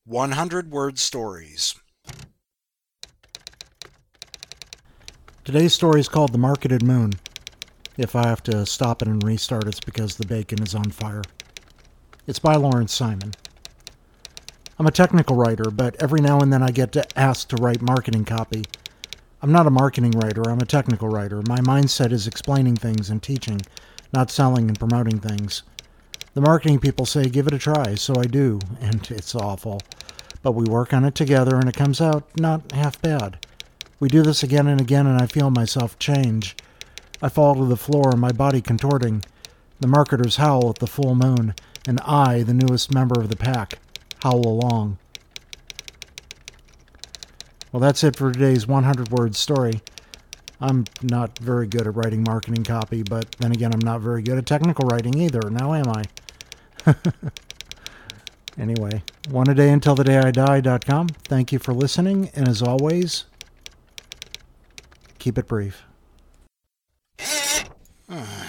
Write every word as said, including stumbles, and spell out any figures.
one hundred word stories. Today's story is called The Marketed Moon. If I have to stop it and restart, it's because the bacon is on fire. It's by Lawrence Simon. I'm a technical writer, but every now and then I get to asked to write marketing copy. I'm not a marketing writer, I'm a technical writer. My mindset is explaining things and teaching, not selling and promoting things. The marketing people say, give it a try, so I do, and it's awful. But we work on it together and it comes out not half bad. We do this again and again and I feel myself change. I fall to the floor, my body contorting. The marketers howl at the full moon, and I, the newest member of the pack, howl along. Well, that's it for today's one hundred word story. I'm not very good at writing marketing copy, but then again, I'm not very good at technical writing either. Now am I? Anyway, one a day until the day I die dot com. Thank you for listening, and as always, keep it brief.